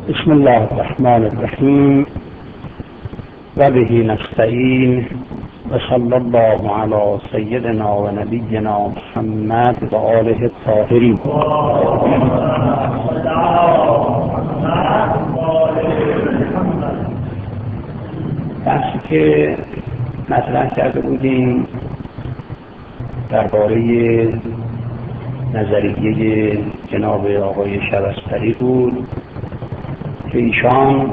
بسم الله الرحمن الرحیم و به نستعین و صلی الله علی سیدنا و نبینا محمد و آله الطاهرین. بحثی که مطرح کرده بودیم درباره نظریه جناب آقای شبستری بود که ایشان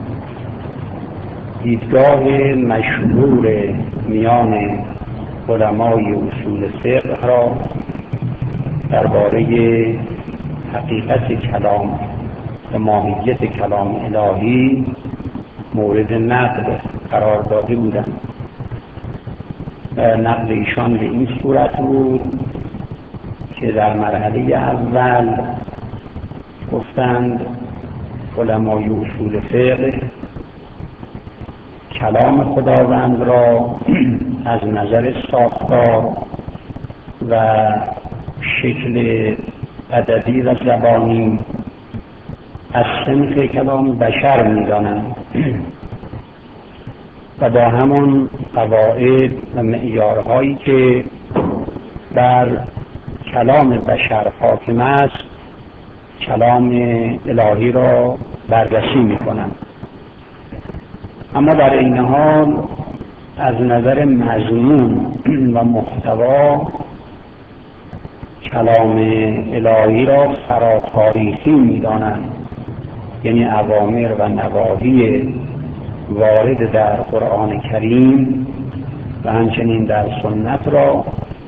دیدگاه مشهور میان علمای اصول فقه را درباره حقیقت کلام و ماهیت کلام الهی مورد نقد قرار داده بودند و نقد ایشان به این صورت بود که در مرحله اول گفتند علمای اصول فقه کلام خداوند را از نظر ساختار و شکل ادبی و زبانی از صنف کلام بشر می‌دانند و با همان قواعد و معیارهایی که بر کلام بشر حاکم است کلام الهی را بررسی می‌کنند. اما در این حال از نظر مضمون و محتوا کلام الهی را فراتاریخی می‌دانند، یعنی اوامر و نواهی وارد در قرآن کریم و همچنین در سنت را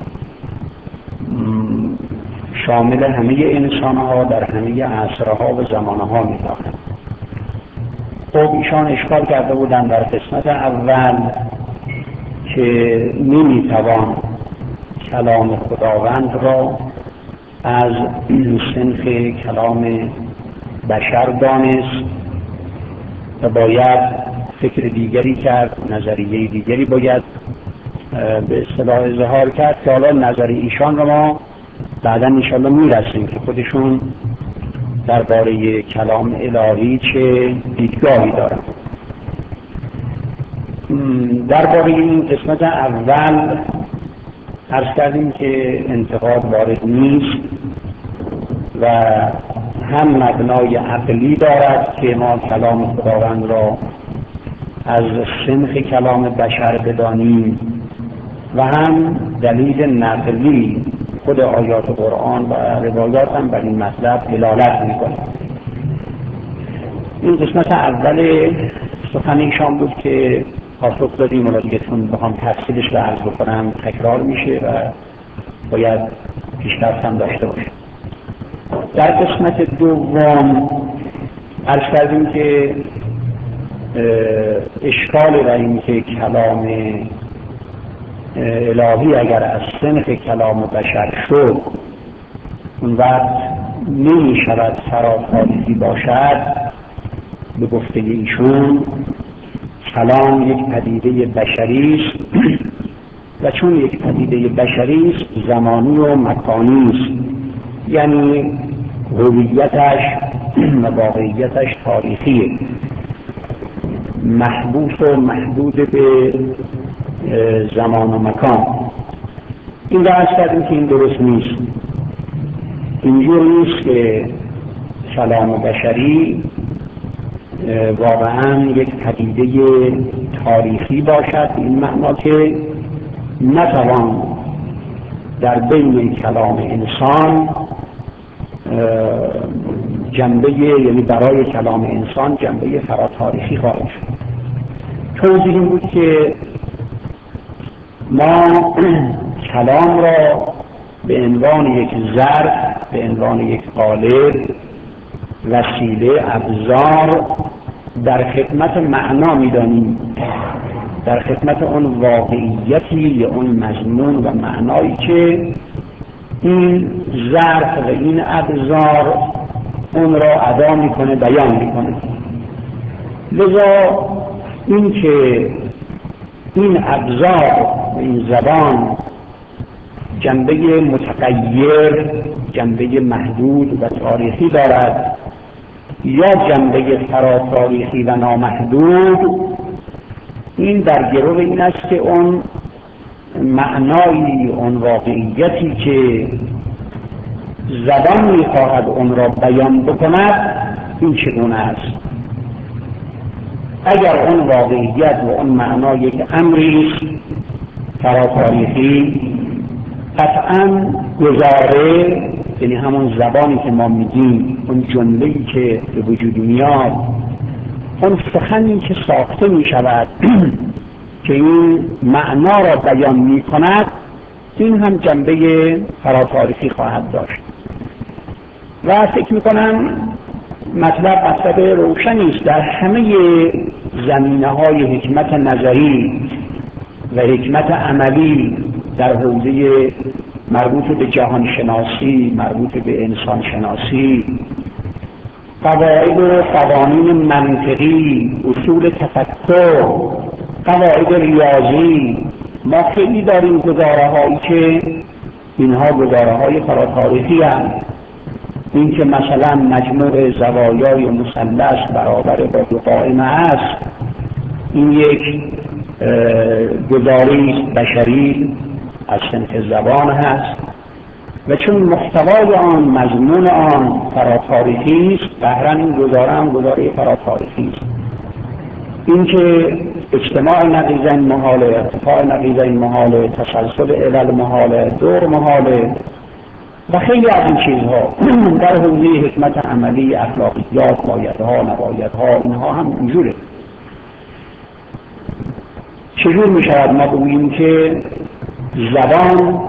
شامل همه انسان‌ها در همه عصرها و زمانها می‌دانند. خب ایشان اشکال کرده بودند در قسمت اول که نمیتوان کلام خداوند را از صنف کلام بشر دانست و باید فکر دیگری کرد، نظریه دیگری باید به اصطلاح اظهار کرد که حالا نظریه ایشان را ما بعدا انشاءالله میرسیم که خودشون درباره کلام الهی چه دیدگاهی دارند. درباره این قسمت اول عرض کردیم که انتقاد وارد نیست و هم مبنای عقلی دارد که ما کلام خداوند را از صنف کلام بشر بدانیم و هم دلیل نقلی خود آیات قرآن و روایات هم بر این مطلب دلالت می‌کنه. این قسمت اول سخن ایشان بود که پاسخ دادیم و دیگه چون بخوام تفصیلش رو عرض بکنم تکرار میشه و باید پیشرفت هم داشته باشه. در قسمت دوم عرض کردیم که اشکال در این که کلام الهی اگر از صنف کلام بشر شد اون وقت نمی شود فراتاریخی باشد. به گفته ایشون کلام یک پدیده بشری است و چون یک پدیده بشری است زمانی و مکانی است، یعنی هویتش و واقعیتش تاریخیه، محبوس و محدود به زمان و مکان. این را عرض کردیم که این درست نیست. اینجور نیست که کلام بشری واقعا یک پدیده تاریخی باشد، این معنا که نتوان در بین کلام انسان جنبه، یعنی برای کلام انسان جنبه فراتاریخی قائل شد. توضیح این بود که ما کلام را به عنوان یک ظرف، به عنوان یک قالب، وسیله، ابزار در خدمت معنا می‌دانیم، در خدمت اون واقعیتی یا اون مضمون و معنایی که این ظرف و این ابزار اون را ادا میکنه، بیان میکنه. لذا این که این ابزار و این زبان جنبه متغیر، جنبه محدود و تاریخی دارد یا جنبه فراتاریخی و نامحدود، این در گرو این است که اون معنایی، اون واقعیتی که زبان میخواهد اون را بیان بکند این چگونه است. اگر اون واقعیت و اون معنا یک امری فراتاریخی، قطعاً گزاره، یعنی همون زبانی که ما میگیم، اون جمله‌ای که به وجود میاد، اون سخنی که ساخته میشود که این معنا را بیان میکند، این هم جنبه فراتاریخی خواهد داشت. و فکر میکنم مطلب روشنی است در همه زمینه‌های حکمت نظری و حکمت عملی در حوزه مربوط به جهانشناسی، مربوط به انسانشناسی، قواعد و قوانین منطقی، اصول تفکر، قواعد ریاضی، ما خیلی داریم گزاره‌هایی که اینها گزاره‌های فراتاریخی هستند. این که مثلا مجموع زوایای مثلث برابر با دو قائمه است، این یک گزاره است بشری از صنف زبان هست و چون محتوای آن، مضمون آن فراتاریخی است، بهرن این گزاره هم گزاره فراتاریخی است. این که اجتماع نقیضین محاله، ارتفاع نقیضین محاله، تسلسل علل محاله، دور محاله و خیلی از این چیزها در حوزه حکمت عملی، اخلاقیات، بایدها، نبایدها، اینها هم اینجوره. چجور می شود ما بگوییم که زبان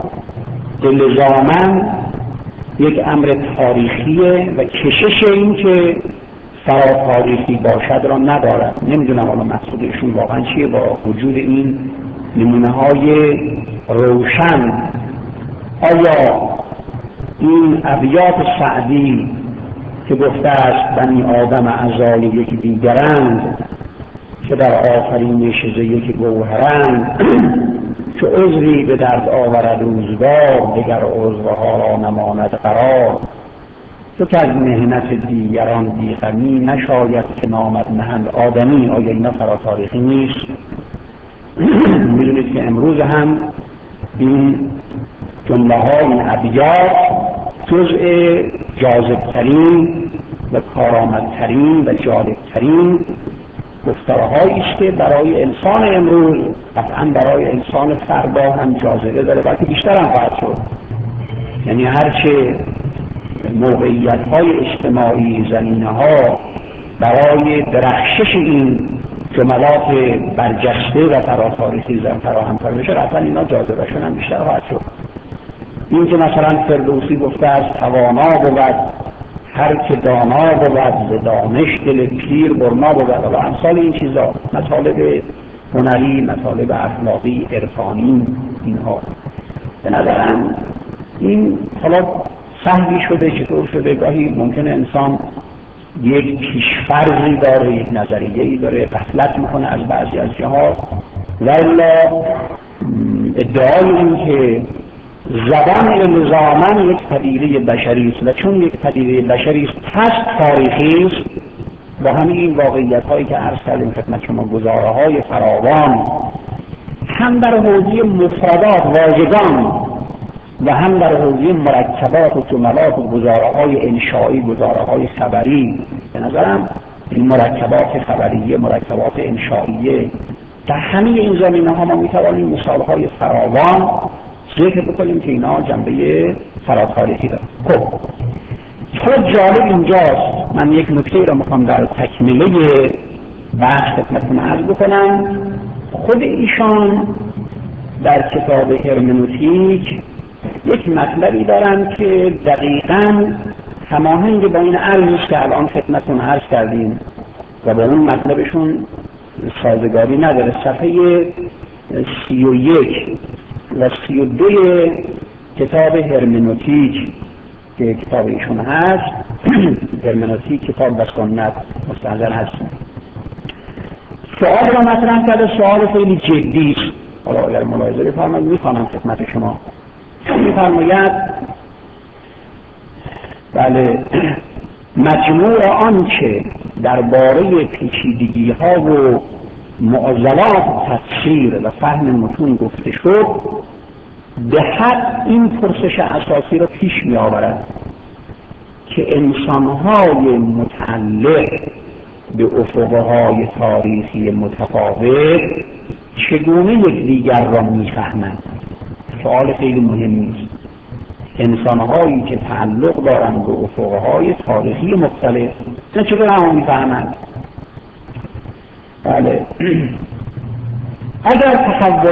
لزاما یک امر تاریخیه و کشش این که فراتاریخی باشد را ندارد؟ نمیدونم حالا مقصودشون واقعا چیه با وجود این نمونه های روشن. آیا این ابیات سعدی که گفته است بنی آدم اعضای یک دیگرند، که در آفرینش ز یک گوهرند، که عذری به درد آورد روزگار، دگر عضوها را نماند قرار، تو که از مهنت دیگران بی‌غمی، نشاید که نامد نهند آدمی؟ آیا اینا فراتاریخی نیست؟ میدونید که امروز هم این جمله های، این ابیات جزء جاذبترین و کارآمدترین و جالبترین گفتارهایی است که برای انسان امروز، قطعا برای انسان فردا هم جاذبه داره، بلکه بیشتر هم خواهد شد. یعنی هرچه موقعیت‌های اجتماعی، زمینه‌ها برای درخشش این جملات برجسته و فراتاریخی فراهم‌تر بشه، قطعا اینا جاذبه‌شون هم بیشتر خواهد شد. این که مثلا فردوسی گفته است توانا بود هر که دانا بود، ز دانش دل پیر برنا بود، و امثال این چیزا، مطالب هنری، مطالب اخلاقی، عرفانی، اینها به نظرم این حالا سهلی شده، چطور شده، گاهی ممکنه انسان یک پیشفرضی داره، یک نظریه‌ای داره، غفلت میکنه از بعضی از جهات، والا ادعای این که زبان الزاماً یک پدیده بشری است و چون یک پدیده بشری است پس تاریخی است، با همین این واقعیت هایی که عرض کردیم خدمت شما، گزاره های فراوان هم در حوزه مفردات واژگان و هم در حوزه مرکبات و جملات و گزاره های انشایی، گزاره های خبری، به نظرم این مرکبات خبریه، مرکبات انشائیه، در همه این زمینه ها ما میتوانیم مثال های فراوان ذکر بکنیم که اینا جنبه فراتاریخی دارن. خب حالا جالب اینجاست، من یک نکته را میخوام در تکمیله بحث خدمتتون عرض بکنم. خود ایشان در کتاب هرمنوتیک یک مطلبی دارن که دقیقاً هماهنگ با این عرضی که الان خدمتتون عرض کردیم و با اون مطلبشون سازگاری نداره. صفحه 31 و 32 کتاب هرمنوتیک که کتاب ایشون هست، هرمنوتیک کتاب و سنت مستحضر هست، سوال را مطرح کرده، سوال خیلی جدی است. حالا اگر ملاحظه بفرمایید میخوانم خدمت شما. میفرماید بله مجموع آنچه درباره پیچیدگی‌ها و معضلات تفسیر و فهم متون گفته شد به حد این پرسش اساسی را پیش می آورد که انسان‌های متعلق به افقهای تاریخی متفاوت چگونه یکدیگر را می‌فهمند. سوال خیلی مهمی است. انسان‌هایی که تعلق دارند به افقهای تاریخی مختلف نه چطور هم می‌فهمند؟ بله. اگر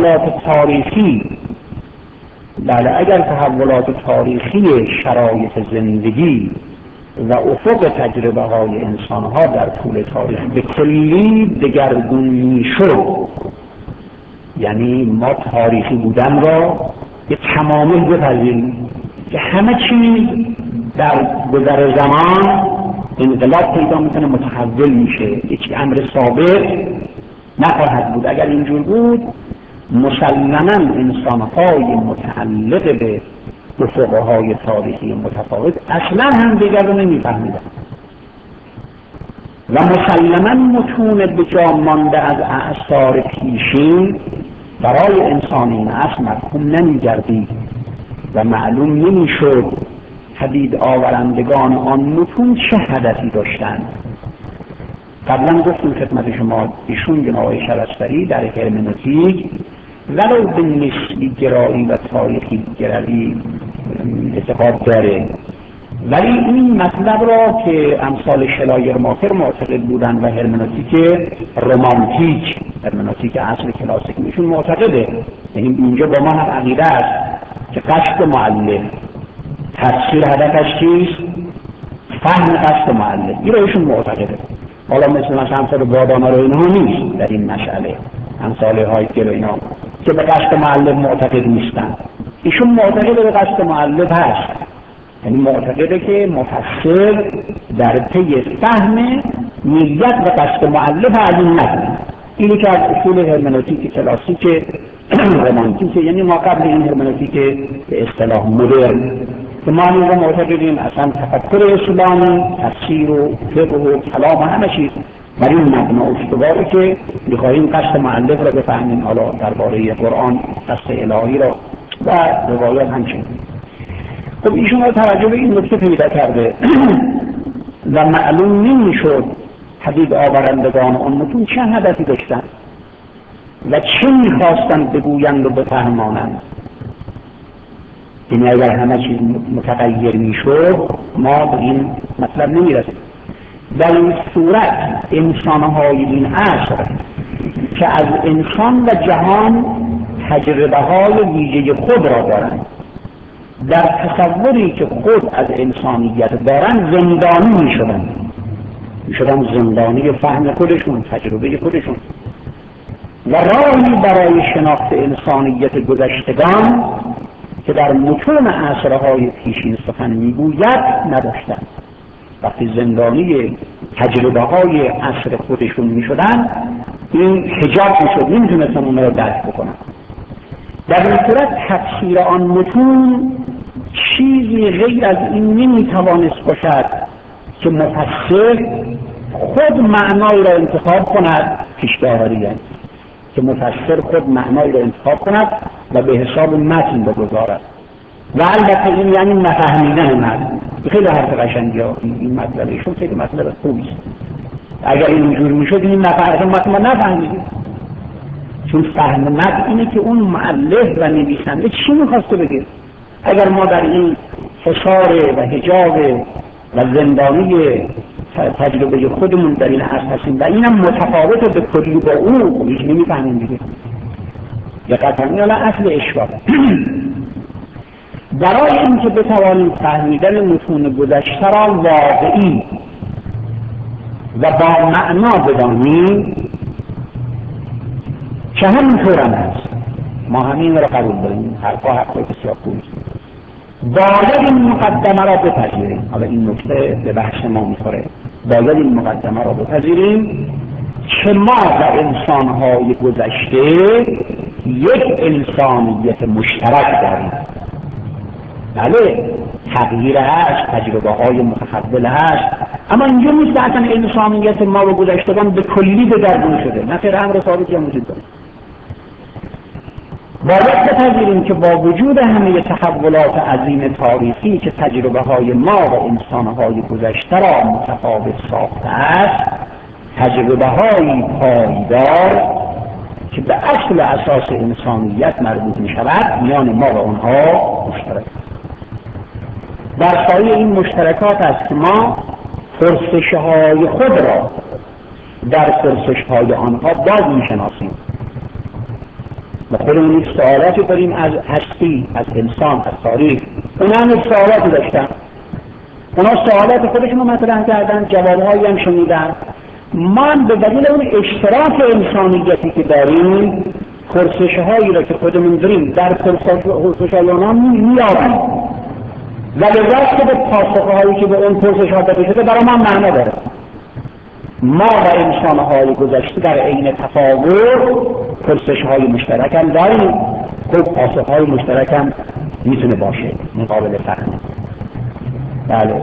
تحولات تاریخی شرایط زندگی و افق تجربه های انسان ها در طول تاریخ به کلی دگرگون میشد، یعنی ما تاریخی بودن را به تمامی بپذیریم که همه چیز در گذر زمان انقلاب پیدا میکنه، متحول میشه، یک امر ثابت نخواهد بود. اگر اینجور بود مسلماً انسان‌های متعلق به افقهای تاریخی متفاوت اصلا هم دیگر رو نمی‌فهمیدن و مسلماً متون به جا مانده از اعصار پیشین برای انسان این اصل مفهوم نمی‌گردید و معلوم نمی‌شد پدید آورندگان آن متون چه هدفی داشتند. قبلا گفتیم خدمت شما ایشون جناب آقای شبستری در هرمنوتیک ولو به نسبی گرایی و تاریخی گرایی اعتقاد داره، ولی این مطلب را که امثال شلایرماخر معتقد بودن و هرمنوتیک رمانتیک، هرمنوتیک اصل کلاسیک ایشون معتقده، یعنی اینجا با ما هم عقیده است که قصد معلم تفسیر هدفش چیست؟ فهم قصد معلم. این را ایشون معتقده. حالا مثل امثال بادامه رو اینها نیست در این مسئله، امثال هایتگر و اینا که به قصد معلم معتقد نیستن. ایشون معتقد به قصد معلم هست، یعنی معتقده که مفسر در پی فهم نیت و قصد معلم از این متن. اینی که از اصول هرمنوتیک کلاسیک رمانتیک، یعنی ما قبل این هرمنوتیک به اصطلاح مدرن که ما اینجا معتقدیم اصلا تفکر اسلامی تفسیر و فقه و کلام و همه چیز بر این مبنا استواره که می‌خواهیم قصد مؤلف را بفهمیم، حالا درباره قرآن قصد الهی را و روایات همچنین. خب ایشون را توجه به این نکته پیدا کرده و معلوم نمی‌شد پدید آورندگان آن متون چه هدفی داشتند و چه می‌خواستند بگویند و بفهمانند. یعنی اگر همه چیز متغیر میشد ما به این مطلب نمیرسیم. در این صورت انسان‌های این عصر که از انسان و جهان تجربه‌های ویژه خود را دارند، در تصوری که خود از انسانیت دارند زندانی میشدن زندانی فهم خودشون، تجربه خودشون و راهی برای شناخت انسانیت گذشتگان که در متون عصرهای پیشین سخن میگوید نداشتند. وقتی زندانی تجربه های عصر خودشون میشدن این حجاب میشد، نمیتونستن اون را درک بکنن. در این صورت تفسیر آن متون چیزی غیر از این نمیتوانست باشد که مفسر خود معنای را انتخاب کند، پیش‌داوریه که مفسر خود معنای را انتخاب کند و به حساب متن بگذارد و البته این یعنی نفهمیدن متن. خیلی حرف قشنگی ها این مطلبشون خیلی مطلب خوبی است. اگر اینجور میشد این متن ما نفهمیدیم، چون فهم متن اینه که اون مؤلف و نویسنده چی میخواسته بگه. اگر ما در این حصار و حجاب و زندانی تجربه خودمون در این عصر هستیم و اینم متفاوت به کلی با اون هیچ نمیفهمیم دیگه. دقیقاً این اصل اشکال. برای اینکه بتوانیم فهمیدن متون گذشته را واقعی و با معنا بدانیم که همینطور هم هست، ما همین را قبول داریم، حرفا بسیار خوبی، باید این مقدمه را بپذیریم. حالا این نکته به بحث ما میخوره. باید این مقدمه را بپذیریم که ما و انسان‌های گذشته یک انسانیت مشترک داریم. بله تغییر هست، تجربه های متحول هست، اما اینجا نیست که اصلا انسانیت ما و گذشتگان به کلی دگرگون شده، نه خیر، امر ثابتی هم وجود داره. باید بپذیریم که با وجود همه تحولات عظیم تاریخی که تجربه های ما و انسان های گذشته را متفاوت ساخته است، تجربه های پایدار که به اصل اساس انسانیت مربوط می شود میان ما و آنها مشترک. در سایه این مشترکات است که ما پرسش های خود را در پرسش های آنها باز می شناسیم. ما خودمون یک سوالاتی داریم از هستی، از انسان، از تاریخ. اونا هم یک سوالاتی داشتن، اونا سوالات خودشون رو مطرح کردن، جوابهایی هم شنیدن. ما هم به دلیل اون اشتراک انسانیتی که داریم پرسش هایی را که خودمون داریم در پرسش های اونا میابیم، ولی راست به پاسخ هایی که به اون پرسش ها داده شده برای ما معنا داره. ما و انسان های گذشته در عین تفاوت پرسش های مشترک هم داریم، خب پاسخ های مشترک هم میتونه باشه مقابل فهم. بله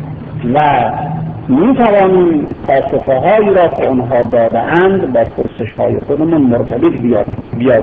و میتوانیم پاسخهایی را که آنها داده‌اند با پرسش‌های خودمون مرتبط بیاد.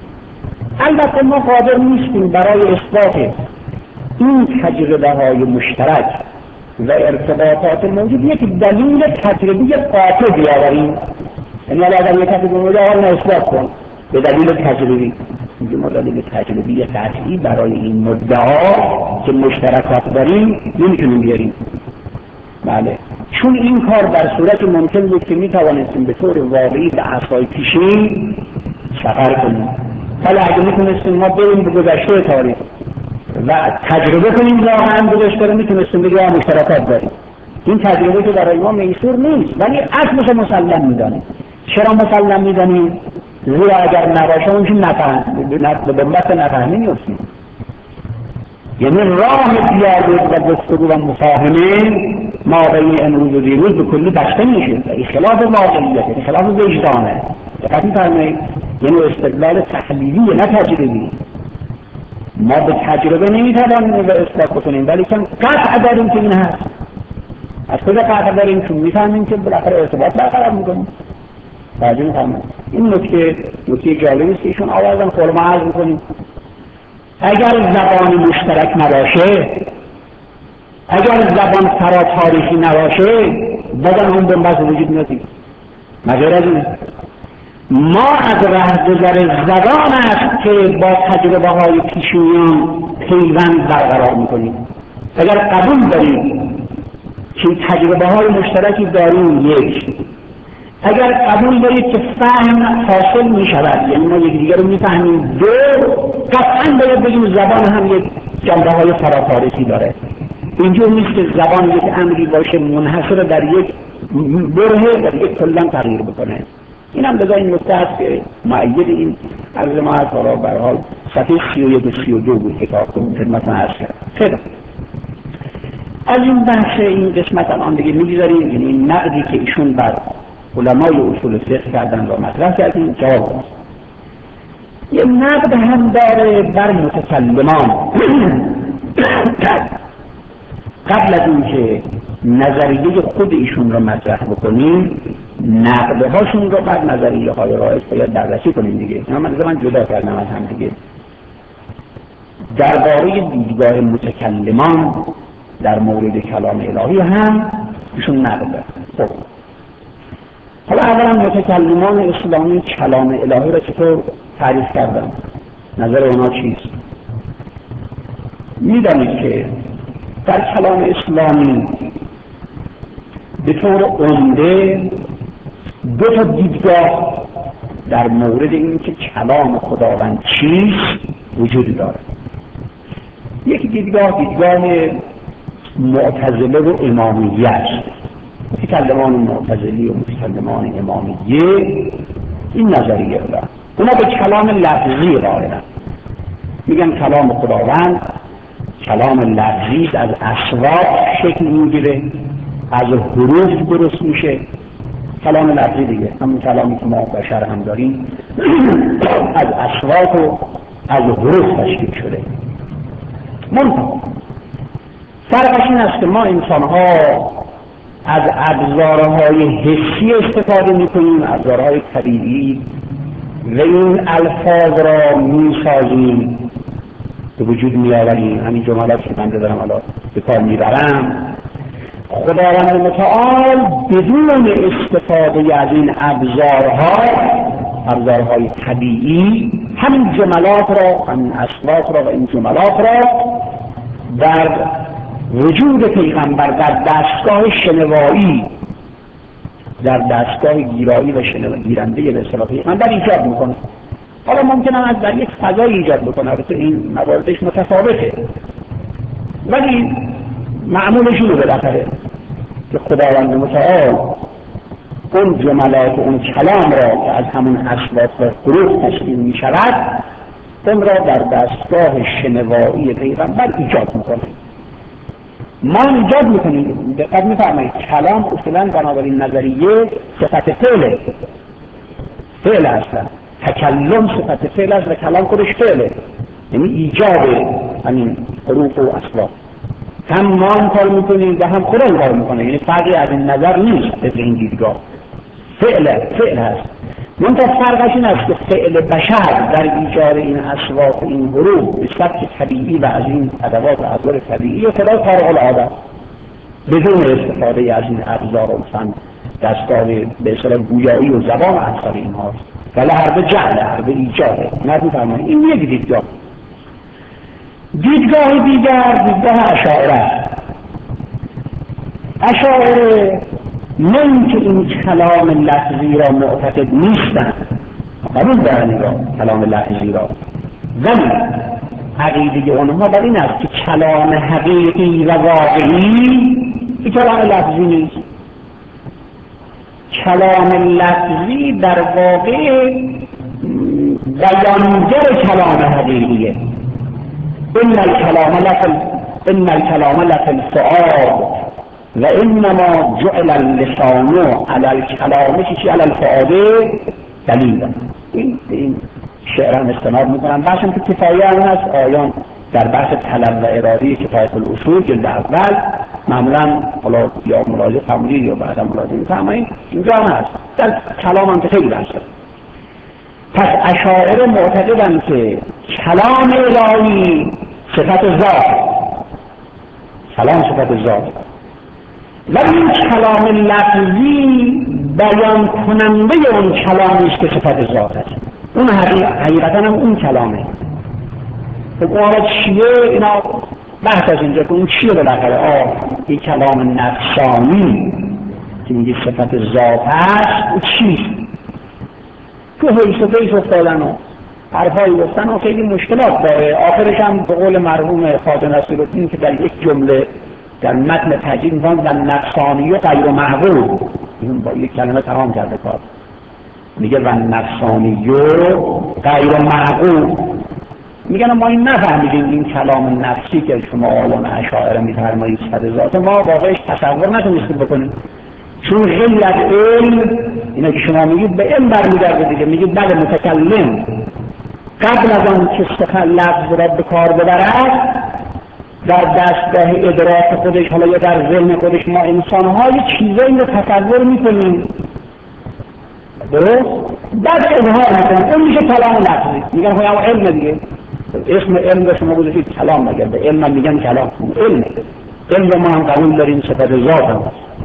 البته ما قادر نیستیم برای اثبات این تجربه‌های مشترک و ارتباطات موجود یک دلیل تجربی قاطع بیاوریم. یعنی اگر یک کسی بگه آقا اثبات کن به دلیل تجربی، میگه ما دلیل تجربی قطعی برای این مدعا که مشترکات داریم نمیتونیم بیاریم. بله، چون این کار در صورت ممکن بود که میتوانستیم به طور واقعی به عصای پیشین سفر کنیم. حالا اگه میتونستیم ما بریم به گذشته تاریخ و تجربه کنیم واقعا گذشته رو، میتونستیم بگیم مشترکات داریم. این تجربه که برای ما میسور نیست، ولی اصلش مسلم میدانیم. چرا مسلم میدانیم؟ زیرا اگر نباشه اون چون به بمبت نفهمی میفتیم. یعنی راه دیالوگ و گفتگو و مفاهمه ما بین امروز و دیروز به کلی بسته میشه. این خلاف واقعیته، خلاف وجدانه. دقت می‌فرمایید؟ یعنی استدلال تحلیلی نه تجربی. ما به تجربه نمیتوانیم و اثبات بکنیم، ولی کم قطع داریم که این هست. از کجا قطع داریم؟ چون میفهمیم که بالاخره ارتباط برقرار میکنیم. توجه می‌فرمایید؟ این نکته جالبی است که ایشون آوردن خود ما عرض میکنیم. اگر زبان مشترک نباشه، اگر زبان فراتاریخی نباشه، بدن اون بنبست وجود نداریم. مگر از این ما از رهگذر زبان است که با تجربه های پیشینیان پیوند برقرار میکنیم. اگر قبول داریم که تجربه های مشترکی داریم، یک، اگر قبول دارید که فهم حاصل می شود، یعنی ما یکدیگر رو میفهمیم، دو، قطعا باید بگیم زبان هم یک جنبه های فراتاریخی داره. اینجور نیست که زبان یک امری باشه منحصر در یک بره در یک کلا تغییر بکنه. این هم بذار این نکته است که مؤید این عرض ما از حالا به هر حال صفحه 31 و 32 بود کتاب خدمت ما عرض کرد. خیلی از این بحث این قسمت الان دیگه میگذاریم، یعنی این نقدی که ایشون بر علمای اصول فقه کردن و مطرح کردیم جواب است. یه نقد هم داره بر متکلمان. قبل از این که نظریه خود ایشون رو مطرح بکنیم، نقدهاشون رو بر نظریه های رایج باید بررسی کنیم دیگه. اینا من جدا کردم از هم دیگه. درباره دیدگاه متکلمان در مورد کلام الهی هم ایشون نقد داره. خب حالا اولا متکلمان اسلامی کلام الهی را چطور تعریف کردن؟ نظر اونا چیست؟ میدانید که در کلام اسلامی به طور عمده دو تا دیدگاه در مورد اینکه کلام خداوند چیست وجود دارد. یک دیدگاه معتزله و امامیه است. متکلمان معتزلی و متکلمان امامیه این نظریه دارن. اونا به کلام لفظی قائلن. میگن کلام خداوند کلام لفظی از اصوات شکل میگیره، از حروف درست میشه. کلام لفظی دیگه همون کلامی که ما بشر هم داریم از اصوات و از حروف تشکیل شده. منتها فرقش این است که ما انسان‌ها از ابزارهای حسی استفاده می‌کنیم، ابزارهای طبیعی، و این الفاظ را می‌سازیم، به وجود می‌آوریم. همین جملات که من دارم حالا به کار می‌برم، خداوند متعال بدون استفاده از این ابزارهای طبیعی، همین جملات را، همین اصوات را و این جملات را در وجود پیغمبر، در دستگاه شنوایی، در دستگاه گیرایی و گیرنده به اصطلاح پیغمبر ایجاد میکنه. حالا ممکنه از در یک فضای ایجاد بکنه، البته این مواردش متفاوته، ولی معمولش اینه بالاخره که خداوند متعال اون جملات و اون کلام را که از همون اصوات و حروف تشکیل می شود، اون را در دستگاه شنوایی پیغمبر ایجاد میکنه. ما ایجاد میکنیم. دقت میفرمایید کلام اصولا بنابراین نظریه صفت فعل اصلا. تکلم صفت فعل است و کلام خودش فعله، یعنی ایجاد همین حروف و اصوات. هم ما این کار میکنیم و هم خدا این کار میکنه، یعنی فرقی از این نظر نیست. به این دیدگاه فعل هست. منتها فرقش این است که فعل بشر در ایجاد این اصوات و این حروف به سبک طبیعی و از این ادوات و ابزار طبیعی خدا خارق العاده بدون استفاده از این ابزار و فن دستگاه به اصطلاح گویایی و زبان و امثال اینهاست، ولی هر جهل هر ایجاده. نمی‌فهمید این یک دیدگاه. دیدگاه دیگر دیدگاه اشاعره نه اینکه این کلام لفظی را معتقد نیستند، قبول دارن این را کلام لفظی را، ولی عقیده اونها بر این است که کلام حقیقی و واقعی این کلام لفظی نیست. کلام لفظی در واقع بیانگر کلام حقیقیه. ان الكلام لفی الفؤاد و انما جعل اللسان علی الکلام علی الفؤاد دلیلا. این شعران استناد میکنن. بحثم که کفایه هم هست آیان در بحث طلب و اراده کفایت الاصول جلد اول معمولا حالا یا ملاحظه فرمودید یا بعدا ملاحظه میفرمایید اینجا هم هست. در کلام هم که خیلی بحث هست. پس اشاعره معتقدند که کلام الهی صفت ذات، ولی این کلام لفظی بیان کننده اون کلامی است که صفت ذات است. اون حقیقتا هم اون کلامه. خب اون چیه؟ اینا بحث از اینجا که اون چیه بالاخره؟ این کلام نفسانی که میگه صفت ذات است، اون چیست؟ که حیث و بیس افتادن و حرفایی گفتن و خیلی مشکلات داره. آخرش هم به قول مرحوم خواجه نصیرالدین که در یک جمله در متن تجدید میگن و نفسانی و غیر معقول، این با یک کلمه تمام کرده کار، میگه و نفسانی و غیر معقول. میگن ما این نفهمیدیم این کلام نفسی که شما آیان اشاعره میفرمایید صفت ذات، ما واقعش تصور نتونستیم بکنیم، چون خیلی از علم اینا که شما میگید به علم برمیگرده دیگه. میگید بله متکلم قبل از آن که سخن لفظ را به کار ببرد در دستگاه ادراک خودش حالا یا در ذهن خودش ما انسان‌ها یه چیزایی رو تصور میکنیم، درست؟ بعد اظهار میکنیم، اون میشه کلام لفظی. میگن خب اما علم دیگه، اسم علم رو شما گذاشتید کلام، مگر به علم هم میگن کلام؟ علم رو ما هم قبول داریم صفت ذات هم.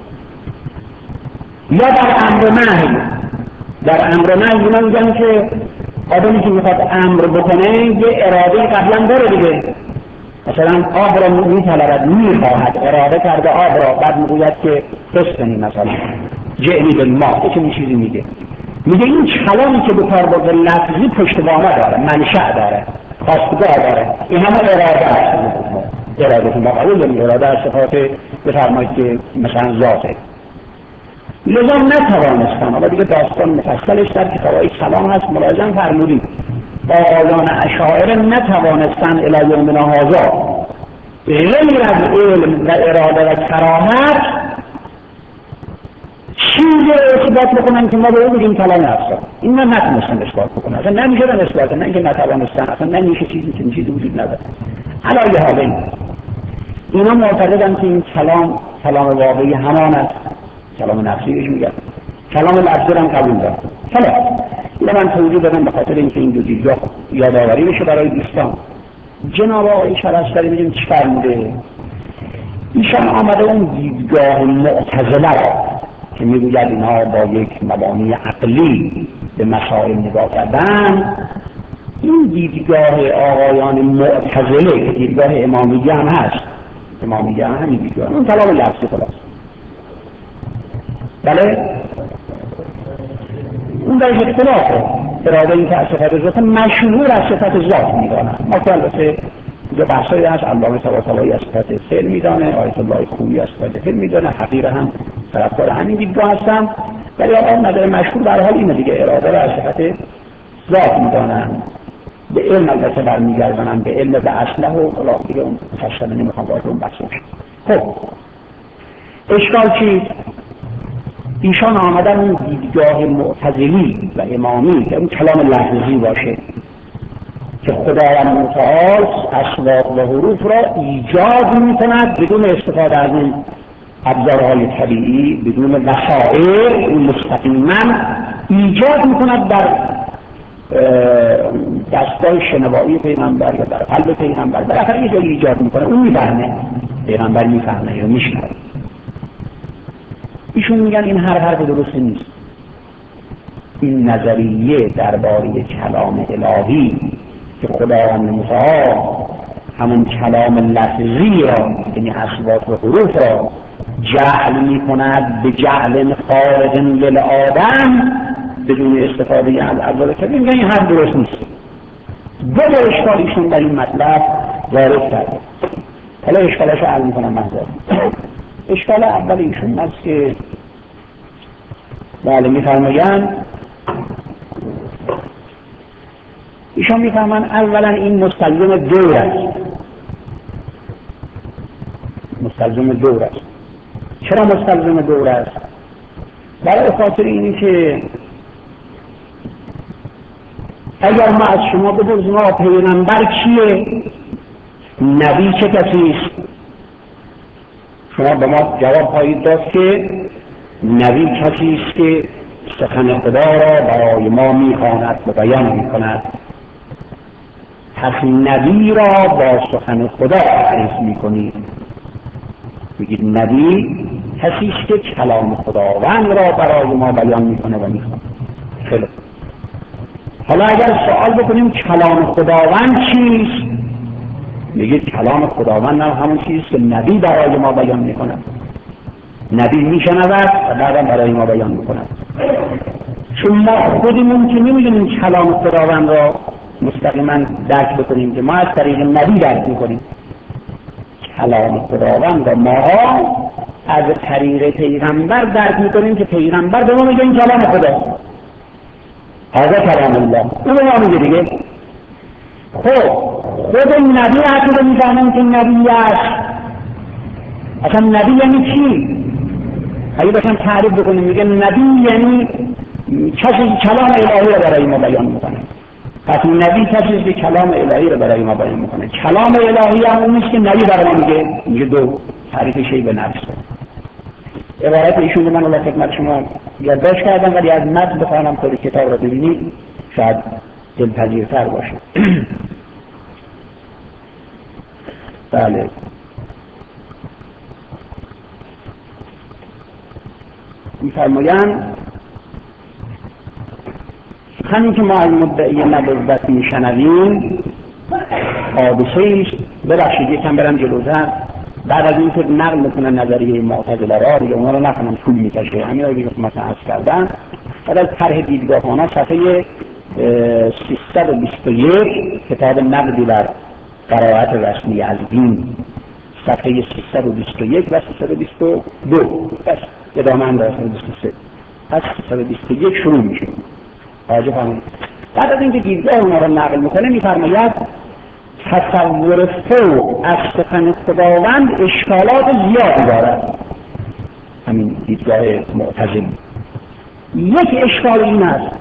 یا در امر نهی اینا میگن که آدمی که میخواد امر بکنه یه اراده قبلا داره دیگه. مثلا آب را میطلبد، میخواهد، اراده کرده آب را، بعد میگوید که بسکنی مثلا جعنی بالماء، چه چیزی میگه این کلامی که به کار برده لفظی پشتوانه داره، منشأ داره، خواستگاه داره. این همه اراده است. اراده که ما قبول داریم اراده از صفات بفرمایید که مثلا ذاته. لذا نتوانستن، حالا دیگه داستان مفصلش در کتاب‌های کلام هست، ملاحظه فرمودید آقایان اشاعره نتوانستن الی یومنا هذا غیر از علم و اراده و کراهت چیزی رو اثبات بکنن که ما به او بگیم کلام نفسه. این نتونستن اثبات بکنن، اصلا نمیشه اثبات، نه اینکه نتوانستن، اصلا نمیشه چیزی که چیزی وجود نداره. علایه حاله اینا معتقدن که این کلام واقعی همان است، کلام نفسی بهش میگن، کلام لفظی هم قبول دارن. حالا اینو من توضیح دادم به خاطر اینکه این دو دیدگاه یادآوری بشه برای دوستان. جناب آقای شرستری ببینیم چی فرموده. ایشان آمده اون دیدگاه معتزله را که میگوید اینها با یک مبانی عقلی به مسائل نگاه کردن، این دیدگاه آقایان معتزله، دیدگاه امامیه هم هست، امامیه هم همین دیدگاه، اون کلام لفظی خلاص. بله اون درش اختلافه، اراده این که از صفت ذات مشهور از صفت ذات میدانن. ما که البته اینجا بحثایی هست، علامه طباطبایی از صفت فعل میدانه، آیت الله خویی از صفت فعل میدانه، حقیره هم طرفدار همین دیدگاه هستن، ولی آقا نظر مشهور به هر حال اینه دیگه، اراده را از صفت ذات میدانن، به علم البته برمیگردانن، به علم به اصله و الا دیگه اون فصل نمیخوام وارد اون بحث بشم. خب اشکال چیست؟ ایشان آمدن اون دیدگاه معتزلی و امامی که اون کلام لفظی باشه که خداوند متعال اصوات و حروف را ایجاد میکند بدون استفاده از اون ابزارهای طبیعی، بدون وسائل، اون مستقیما ایجاد میکند در دستگاه شنوایی پیغمبر یا در قلب پیغمبر، بالاخره یه جایی ایجاد میکنه، اون میفهمه، پیغمبر میفهمه یا میشنوه. ایشون میگن این حرف درست نیست. این نظریه درباره کلام الهی که خداوند متعال همون کلام لفظی را یعنی اصوات و حروف را جعل میکند به جعل خارج للآدم بدون استفاده از ابزار طبیعی، میگن این حرف درست نیست. دو تا اشکال ایشون در این مطلب وارد کرده. حالا اشکالش رو حل میکنم من دارم. اشکال اول ایشون است که بله میفرمایند، ایشان میفرمایند اولا این مستلزم دور است. مستلزم دور است. چرا مستلزم دور است؟ برای خاطر اینی که اگر ما از شما بپرسیم پیغمبر کیه؟ نبی چه کسی است؟ شما به ما جواب خواهید داد که نبی کسی است که سخن خدا را برای ما میخواند و بیان میکند. پس نبی را با سخن خدا تعریف میکنید، بگید نبی کسی است که کلام خداوند را برای ما بیان میکنه و میخواند. خیلی حالا اگر سوال بکنیم کلام خداوند چیست؟ میگید کلام خداوند همون چیزی که نبی برای ما بیان میکند. نبی میشنود و بعدم برای ما بیان میکند. چون ما خودمون که نمیدونیم کلام خداوند را مستقیما درک بکنیم، که ما از طریق نبی درک میکنیم کلام خداوند را، ما از طریق پیغمبر درک میکنیم که پیغمبر به ما میگه این کلام خداست، هذا کلام الله، اون به ما میگه دیگه. خب خود نبی عقیده میفهمن که نبی است. اصلا نبی یعنی چی؟ اگه بخوام تعریف بکنیم میگه نبی یعنی کسی کلام الهی رو برای ما بیان میکنه. پس نبی کسی که کلام الهی رو برای ما بیان میکنه. کلام الهی هم اون نیست که نبی برای ما میگه دو تعریف شی به نفس. عبارت ایشون من الان خدمت شما یادداشت کردم، ولی از متن بخوام خود کتاب رو ببینید شاید دلپذیرتر باشه. بله می‌فرمایند همین که ما از مدعی نبوت میشنویم حادثه است. ببخشید یکم برم جلوتر، بعد از اینکه نقل میکنن نظریه معتزله را دیگه اونا رو نکنم طول میکشه، همین رو دیگه مثلا عرض کردن. بعد از طرح دیدگاهانه صفحه 321 کتاب نقدی بر قرائت رسمی از دین، صفحه 321 و 322 بس ادامه هم داره 323 پس 321 شروع میشه. بعد از اینکه دیدگاه اونا رو نقل میکنه میفرماید تصور فوق از سخن خداوند اشکالات زیادی دارد. همین دیدگاه معتزلی یک اشکال این است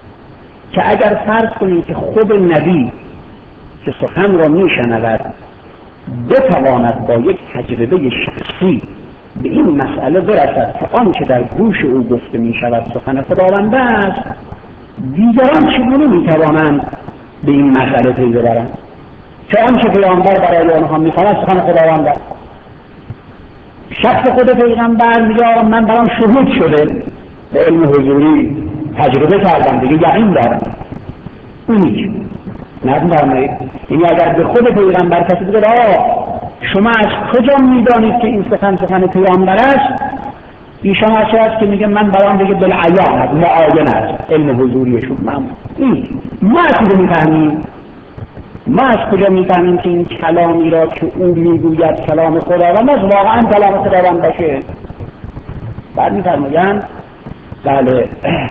که اگر فرض کنیم که خود نبی که سخن را میشنود بتواند با یک تجربه شخصی به این مسئله برسد که آنچه در گوش او گفته می شود سخن خداوند است، دیگران چگونه می توانند به این مسئله پی ببرند که آنچه پیامبر برای آنها می کند سخن خداوند است. شخص خود پیغمبر میگه من برام شهود شده، به علم حضوری تجربه کردم، دیگه یقین دارم. این نفرمایید، یعنی اگر به خود پیغمبر کسی بگه شما از کجا میدانید که این سخن پیامبر است، ایشان هست که میگه من برام دیگه بالعیان است، معاین است، علم حضوریشون. ما از کجا میفهمیم؟ ما از کجا میفهمیم که این کلامی را که او میگوید کلام خداوند است واقعا کلام خداوند باشه؟ بعد میفرمایند بله،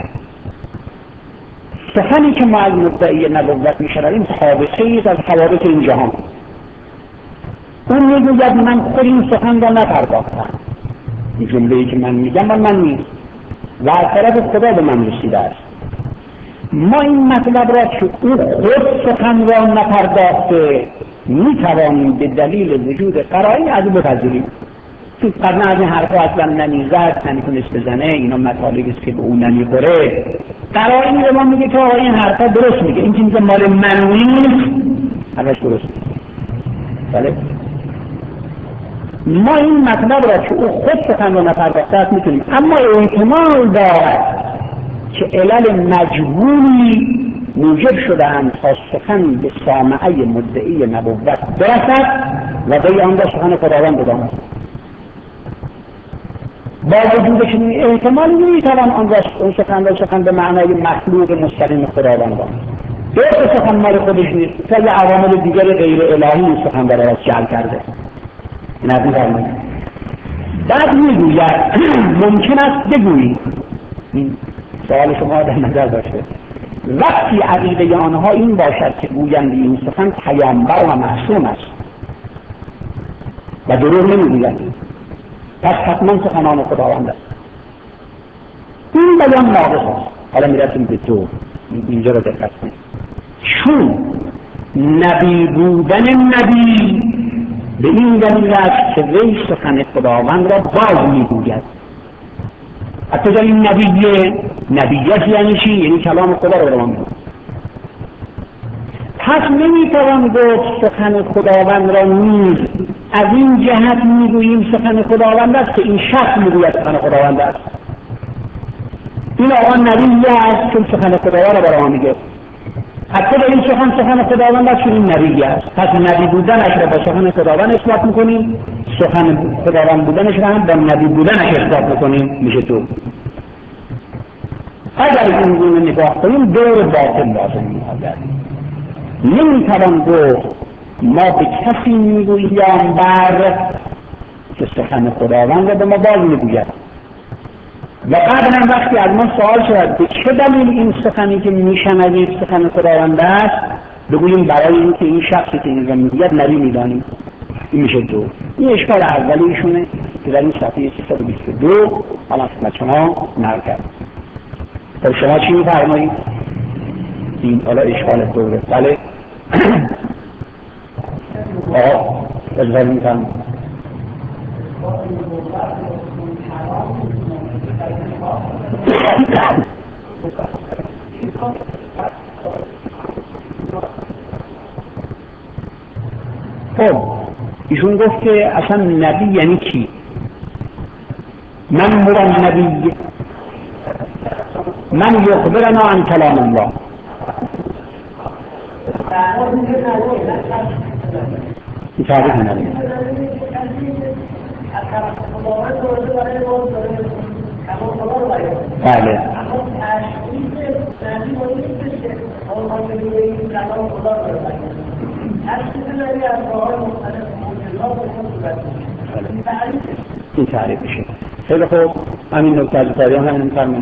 سخنی که ما از مدعی نبوت میشنویم حادثه ای از حوادث این جهان. اون میگوید من خود این سخن را نپرداختم، این جمله‌ای که من میگم من نیست و از طرف خدا به من رسیده است. ما این مطلب را که او خود سخن را نپرداخته میتوانیم به دلیل وجود قرائن از او بپذیریم. قبلا از این حرفا اصلا نمیزد، نمیتونست بزنه، اینا مطالبی است که به اون نمیخوره. قرائنی به ما میگه که آقا این حرفا درست میگه، این چیز مال من نیست، حرفش درست میگه. بله، ما این مطلب را که او خود سخن را نپرداخته است میتونیم، اما احتمال دارد که علل مجهولی موجب شده‌اند تا سخن به سامعه مدعی نبوت برسد و به آن را سخن خداوند بداند. با وجود چنین احتمالی نمیتوان آن سخن به معنای مخلوق مستقیم خداوند داند. درست سخن مال خودش نیست، تا یه عوامل دیگر غیر الهی این سخن را راست جعل کرده. نبی فرمایید. بعد میگوید ممکن است بگویید، این سوال شما در نظر داشته، وقتی عقیده آنها این باشد که گویند این سخن پیامبر و معصوم است و دروغ نمیگوید، پس حتما سخنان خداوند است. این بیان ناقص است. حالا میرسیم به دو، اینجا رو دقت کنید. چون نبی بودن نبی به این دلیل است که وی سخن خداوند را باز میگوید. حتی در این نبیت یعنی چی؟ یعنی کلام خدا را میگوید. پس نمیتوان گفت سخن خداوند را نیز از این جهت میگوییم سخن خداوند است که این شخص میگوید سخن خداوند است. این آقا نبی است که سخن خداوند را برای ما میگه. حتی در این سخن خداوند است که این نبی است. پس نبی بودنش را با سخن خداوند اثبات میکنیم، سخن خداوند بودنش را هم با نبی بودنش اثبات میکنیم، میشه تو. اگر این گونه نگاه کنیم دور باطل لازم میآید. نمیتوان گفت ما به کسی میگوییم که سخن خداوند را به ما باز میگوید و بعد هم وقتی از ما سوال شد به چه دلیل این سخنی که میشنوید سخن خداوند است، بگوییم برای اینکه این شخصی که این را میگوید نبی میدانیم. این میشه دو. این اشکال اولیشونه که در این صفحه 322 حالا خدمت شما نقل کرد. خب شما چی میفرمایید؟ این حالا اشکال دوره. بله آقا اجازه میفرمایید. خب ایشون گفت که اصلا نبی یعنی کی؟ من هو النبی من یخبرنا عن کلام الله. این تعریف نبی. بله این تعریف میشه. خیلی خوب، همین نکته از تاریخ هم میفرمایید.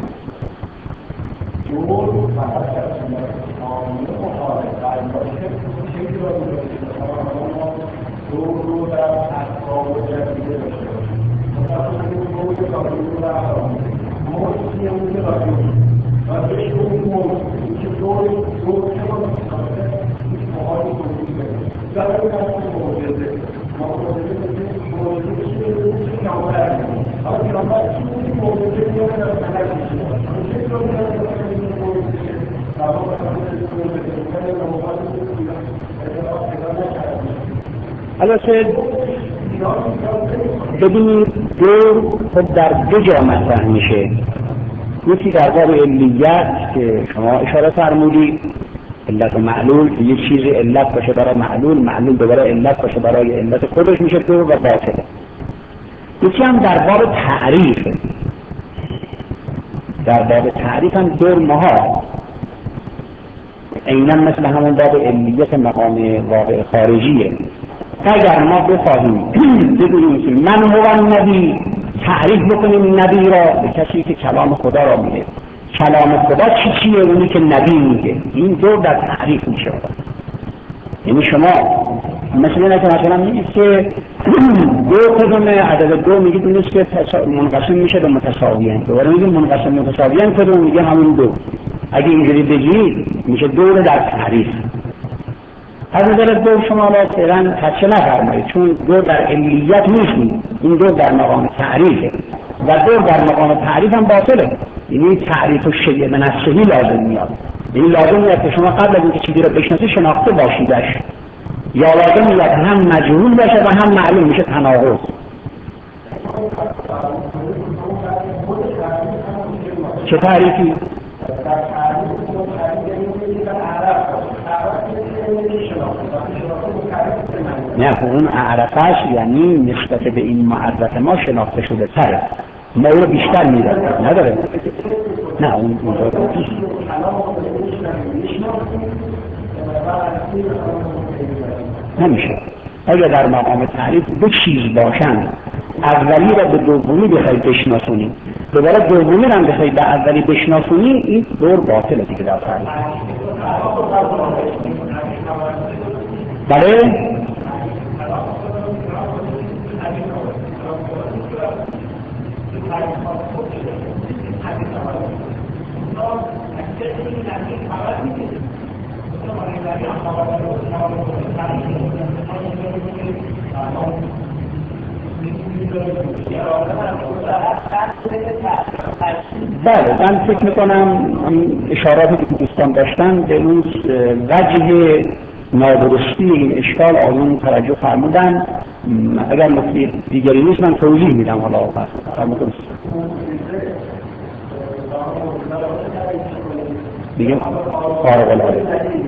البته ببینید دور خود در دو جا مطرح میشه. یکی در باب علیت که شما اشاره فرمودید، علت و معلول، که یک چیزی علت باشه برای معلول، معلول دوباره علت باشه برای علت خودش میشه دور و باطله. یکی هم در باب تعریف. در باب تعریف هم دور محال، عیناً مثل همون باب علیت مقام واقع خارجیه. اگر ما بخواهیم بگوییم که من هو النبی، تعریف بکنیم نبی را به کسی که کلام خدا را میگه. کلام خدا چیه؟ اونی که نبی میگه. این دور در تعریف میشه. یعنی شما مثل اینه که مثلا میگید که دو کدوم عدد دو میگید اون نیست که منقسم میشه به متساویین. دوباره میگید منقسم متساویین کدوم میگه همون دو. اگه اینجوری بگید میشه دور در تعریف. از نظر دور شما را فعلا خدشه نفرمایید، چون دور در علیت نیست، این دور در مقام تعریفه و دور در مقام تعریف هم باطله. یعنی تعریف و شیء من الشیء لازم میاد. یعنی لازم میاد که شما قبل از اینکه چیزی رو بشناسید شناخته باشیدش، یا لازم میاد هم مجهول باشه و هم معلوم میشه تناقض. چه تعریفی؟ نه اون اعرفش یعنی نسبت به این معرف ما شناخته شده تره، ما رو بیشتر میداریم نداره. نه اون رو نمیشه. اگر در مقام تعریف دو چیز باشن، اولی را به دومی بخواید بشناسونی، دوباره دومی را هم بخواید به اولی بشناسونی، این دور باطله دیگه در تعریف. بله؟ بله من فکر میکنم اشاراتی که دوستان داشتن به اون وجه نادرستی این اشکال آنون توجه فرمودن. اگر نکته دیگری نیست من توضیح میدم. حالا فرمودم دیگه فارغ العاده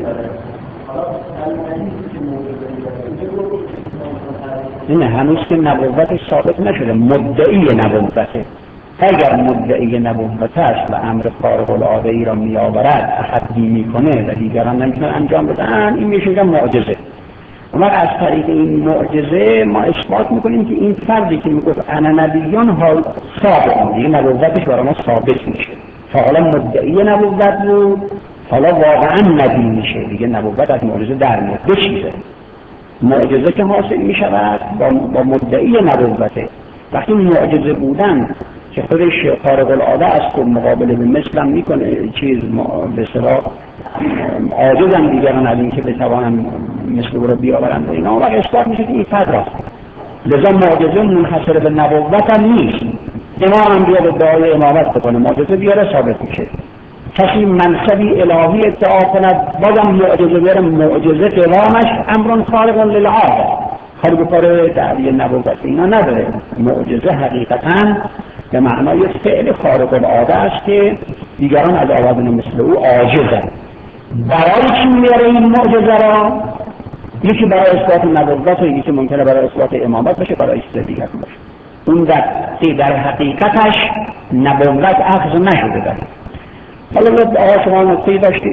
اینه هنوز که نبوتش ثابت نشده، مدعی نبوته. اگر مدعی نبوت است و امر خارق العاده ای را میآورد، تحدی میکنه و دیگران نمیتونن انجام بدن، این میشه معجزه. اما از طریق این معجزه ما اثبات میکنیم که این فردی که میگفت انا نبیان حال ثابت، دیگه نبوتش برای ما ثابت میشه. تا حالا مدعی نبوت بود، حالا واقعا نبی میشه، دیگه نبوت از معجزه در میاد. دو چیزه، معجزه که حاصل میشود با مدعی نبوته. وقتی معجزه بودن که خودش خارق العاده است و مقابله به مثلم میکنه، چیز به اصطلاح عاجزن دیگران از این که بتوانن مثل او را بیاورن و اینا، و اثبات میشه که این فرد راست. لذا معجزه منحصر به نبوت هم نیست. امام هم بیاد ادعای امامت بکنه، معجزه بیاره ثابت میشه. کسی منصبی الهی ادعا کند بازم معجزه بیاره، معجزه قوامش امرون خارق للعاده، کاری به کار دعوی نبوت اینا نداره. معجزه حقیقتاً به معنای فعل خارق العاده است که دیگران از آوردن مثل او عاجزند. برای چی میاره این معجزه را؟ یکی برای اثبات نبوت و یکی ممکنه برای اثبات امامت باشه، برای چیز دیگر باشه. اون در حقیقتش نبوت اخذ نشده داره. حالا آقا شما نکته‌ای داشتید؟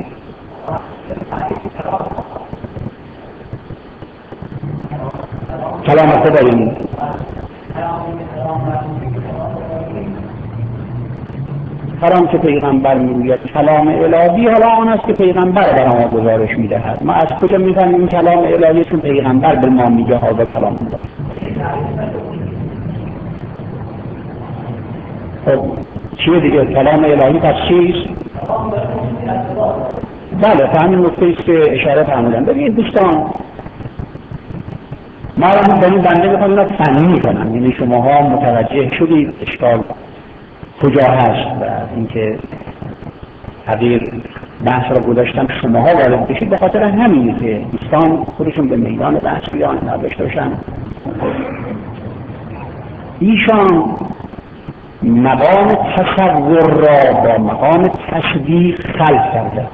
کلام خدا داریم. هران که پیغمبر میگوید کلام الهی، حالا آن است که پیغمبر بر ما گزارش میدهد. ما از کجا میفهمیم این کلام الهی است که پیغمبر به ما میگه ها کلام خدا؟ خب چیه دیگه کلام الهی پس چیست؟ بله همین نکته است که اشاره فرمودن. ببینید دوستان، ما الان با این بنده میخوام اینا فنی میکنم، یعنی شماها متوجه شدید اشکال کجا هست و اینکه تغییر بحث را گذاشتم شماها وارد بشید به خاطر همینه که دوستان خودشون به میدان بحث بیان نداشته باشن. ایشان مقام تصور را با مقام تصدیق خلق کرده.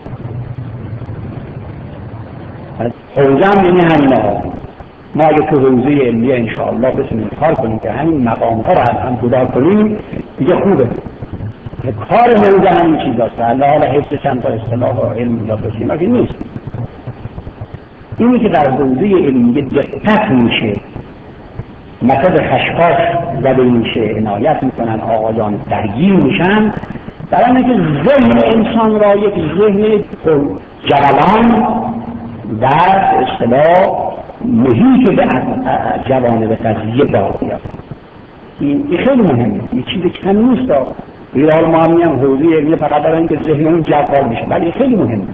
حوزه هم یعنی همین ها. ما اگه تو حوزه علمیه انشاءالله بتونیم کار کنیم که همین مقام ها را هم گذار کنیم دیگه خوبه. کار حوزه همین چیز هست. حالا حفظ چند تا اصطلاح و علم یا بسیم اگه نیست. اینی که در حوزه علمیه دقت میشه، مقصد خشخاش زده میشه، عنایت میکنن، آقایان درگیر میشن، در اینه که ذهن انسان را یک ذهن جوان در اصطلاح محیط به جوانب قضیه دار بیاد. این خیلی مهمه، این چیز کم نیست. حال ما هم میگم حوزه علمیه فقط برای اینکه ذهن اون جوان بشه، ولی خیلی مهمه.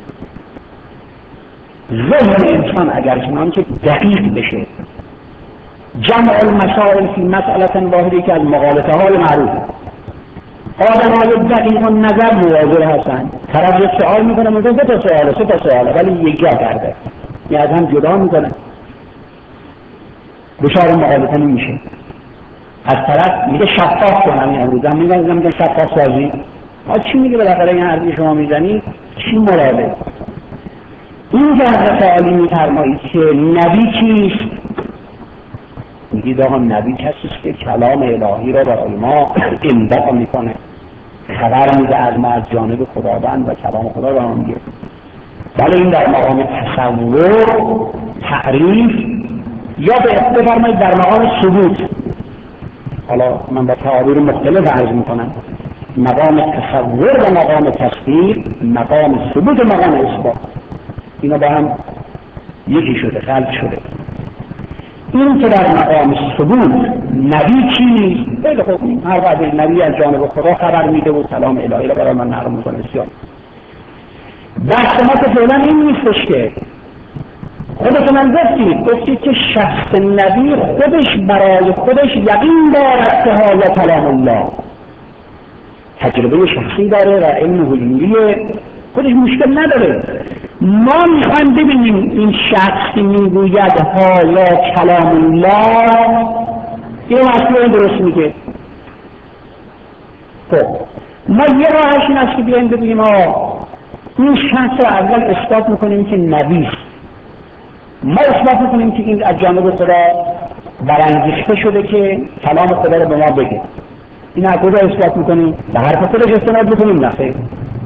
ذهن انسان اگر چنانچه دقیق بشه، جمع المسائل فی مسئله واحده که از مقالطه های معروف، آدم های دقیق و نظر مواظب هستن. طرف یک سوال میکنه میگه دو تا سواله ولی یک جا کرده، یه از هم جدا میکنه، دچار مقالطه نمیشه. از طرف میگه شفاف کنم، این امروز هم میگه شفاف سازی. چی میگه بالاخره این حرفی شما میزنی چی مراده؟ این که حضرت عالی میفرمایید که نبی چیست؟ میگید آقا نبی کسیست که کلام الهی را برای ما انباء میکنه، خبر میده از ما از جانب خداوند و کلام خدا را میگه. ولی این در مقام تصور، تعریف یا به بفرمایید در مقام ثبوت. حالا من با تعابیر مختلف عرض میکنم، مقام تصور و مقام تصدیق، مقام ثبوت و مقام اثبات، اینا با هم یکی شده، خلط شده. این که در مقام ثبوت نبی چیست؟ خیلی خوب، هر وقت نبی از جانب خدا خبر میده و کلام الهی را برای من نقل میکنه. بسیار بحث ما که فعلا این نیستش که خودتون هم گفتید که شخص نبی خودش برای خودش یقین دارد که هذا کلام الله، تجربه شخصی داره و علم علمیه، خودش مشکل نداره. ما میخوایم ببینیم این شخصی میگوید هذا کلام الله، این اصلا درست میگه. خب ما یه راهش این است که بیاییم ببینیم این شخص رو اول اثبات میکنیم که نبیست، ما اثبات میکنیم که این از جانب خدا برانگیخته شده که کلام خدا رو به ما بگه. این از کجا اثبات میکنیم؟ به حرف خودش استناد میکنیم؟ نه خیر،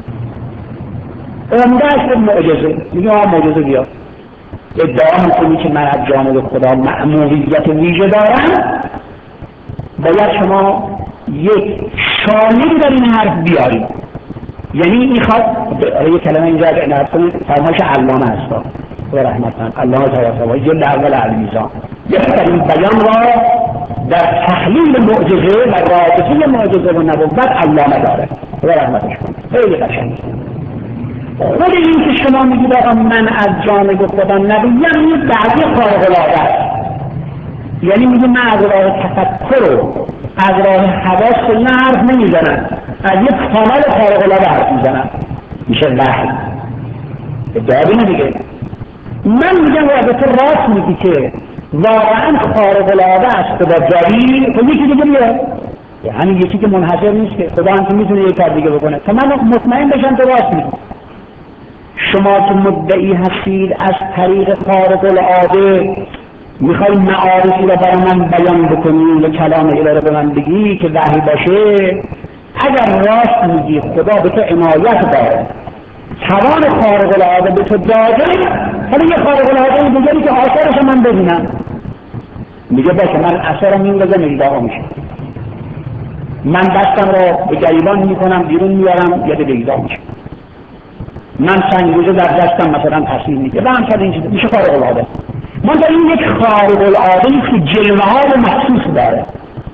عمده است معجزه. میگه معجزه بیاد، ادعا میکنی که من از جانب خدا مأموریت ویژه دارم، باید شما یک شاهدی در این حرف بیارید. یعنی میخواد یه کلمه اینجا نقل کنید، فرمایش علامه هست و رحمتاً علامه طباطبایی جلد اول المیزان، بهترین بیان را در تحلیل معجزه و رابطه معجزه و نبوت علامه داره و رحمتش کنه. خیلی قشنگه. خود این که شما میگید آقا من از جانب خدا نبیم، یعنی بعضی خارق العاده است، یعنی میگه من از راه تفکر و از راه حواس این حرف نمیزنم، از یک کانال خارق العاده حرف میزنم، میشه وحی. ادعا بینه دیگه. من میگم اگه تو راست میگی که واقعا خارق العاده است خدا جاری، خب یکی دیگه بیاد، یعنی یکی که منحصر نیست که خدا هم که میتونه یک کار دیگه بکنه، تا من مطمئن بشم تو راست میگی. شما که مدعی هستید از طریق خارق العاده میخوای معارفی را برای من بیان بکنی و کلام الهی را به من بگی که وحی باشه، اگر راست میگی خدا به تو عنایت داره، توان خارق العاده به تو داده، حالا یه خارق العاده دیگری که آثارش من ببینم، میگه باشه من اثرم میندازم اجدها میشه، من دستم را به گریبان میکنم بیرون میارم یاد اجدها میشه، من سنگوزه در دستم مثلا تصویر میگه و همچنین این چیز میشه خارق العاده. ما در این یک خارق العاده که جلوه ها مخصوص داره،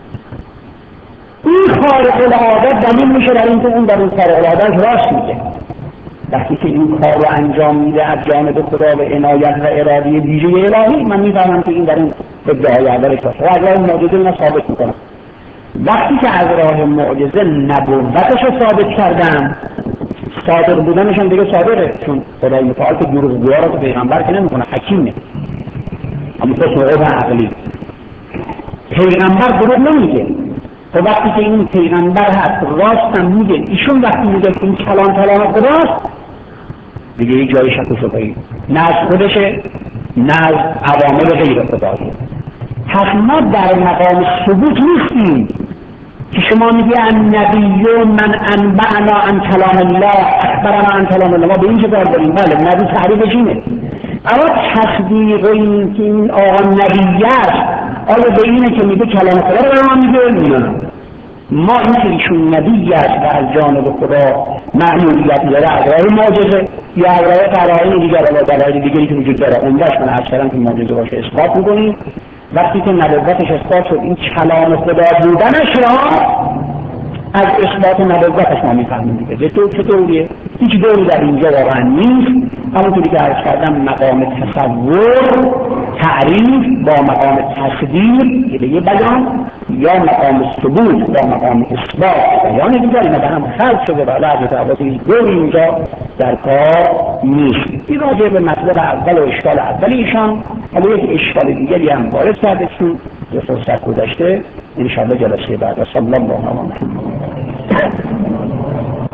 این خارق العاده دلیل میشه در این که اون در اون خارق العاده راست میگه. وقتی که این کار رو انجام میده از جانب خدا به عنایت و اراده ویژه الهی، من میفهمم که این در اون ادعای اولش باشه و از راه معجزه اینا ثابت میکنن. وقتی که از راه معجزه نبوتش رو ثابت کردن، صادق بودنش هم دیگه صادقه، چون خدای متعال که دروغگوها رو که پیغمبر که نمیکنه، حکیمه، اما خود موقع عقلی پیغمبر دروغ نمیگه. و وقتی که این پیغمبر هست راست هم میگه، ایشون وقتی میگه این کلام خداست دیگه یک جای شک و شبهه‌ای نه از خودشه نه از عوامل غیر خدایی. پس ما در مقام ثبوت نیستیم که شما میگی النبی من انبأنا عن کلام الله اخبرنا عن کلام الله، ما به این چه کار داریم؟ بله نبی تعریفش اینه، اما تصدیق این که این آقا نبی است آیا به اینه که میگه کلام خدا رو ما میگه؟ نه، ما این که ایشون نبی است و از جانب خدا مأموریت داره از راه معجزه یا از راه قرائن دیگر و دلایل دیگری که وجود داره اون داشت من اکثرا که معجزه باشه اثبات میکنیم. وقتی که نبوتش اثبات شد این کلام خدا بودنش را از اثبات نبوتش ما میفهمیم دیگه. چه دوریه؟ هیچ دوری در اینجا واقعا نیست. همونطوری که عرض کردم مقام تصور تعریف با مقام تصدیق که به یه بیان یا مقام ثبوت با مقام اثبات بیان دیگری به هم خلق شده و لحظه عباسی دوری اینجا در کار نیست. این راجع به مطلب اول و اشکال اولی ایشان حالا یک اشکال دیگری هم وارد کرده چون یه فرصت گذشته انشاءالله جلسه بعد. صلی الله علیه و سلم.